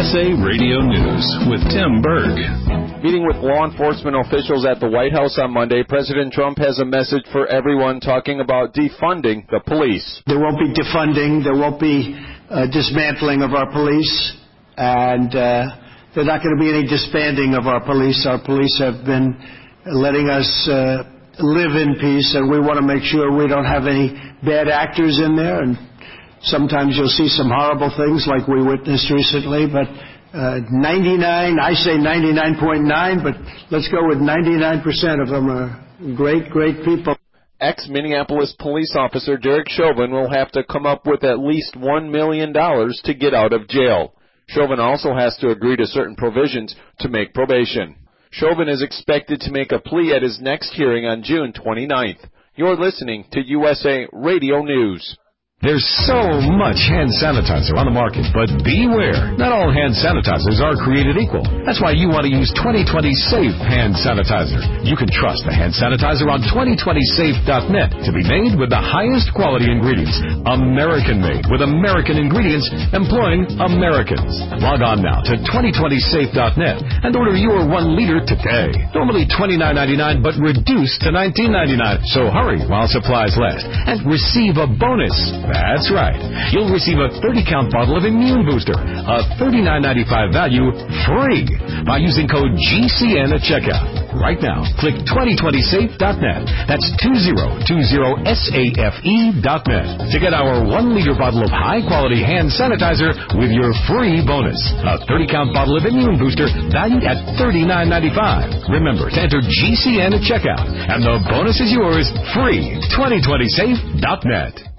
USA Radio News with Tim Berg. Meeting with law enforcement officials at the White House on Monday, President Trump has a message for everyone talking about defunding the police. There won't be defunding. There won't be dismantling of our police. And there's not going to be any disbanding of our police. Our police have been letting us live in peace, and we want to make sure we don't have any bad actors in there. And sometimes you'll see some horrible things like we witnessed recently, but 99, I say 99.9, but let's go with 99% of them are great, great people. Ex-Minneapolis police officer Derek Chauvin will have to come up with at least $1 million to get out of jail. Chauvin also has to agree to certain provisions to make probation. Chauvin is expected to make a plea at his next hearing on June 29th. You're listening to USA Radio News. There's so much hand sanitizer on the market, but beware. Not all hand sanitizers are created equal. That's why you want to use 2020 Safe Hand Sanitizer. You can trust the hand sanitizer on 2020safe.net to be made with the highest quality ingredients, American-made with American ingredients, employing Americans. Log on now to 2020safe.net and order your 1 liter today. Normally $29.99, but reduced to $19.99. So hurry while supplies last and receive a bonus. That's right. You'll receive a 30-count bottle of Immune Booster, a $39.95 value, free by using code GCN at checkout. Right now, click 2020safe.net. That's 2020safe.net to get our 1-liter bottle of high-quality hand sanitizer with your free bonus. A 30-count bottle of Immune Booster valued at $39.95. Remember to enter GCN at checkout, and the bonus is yours free. 2020safe.net.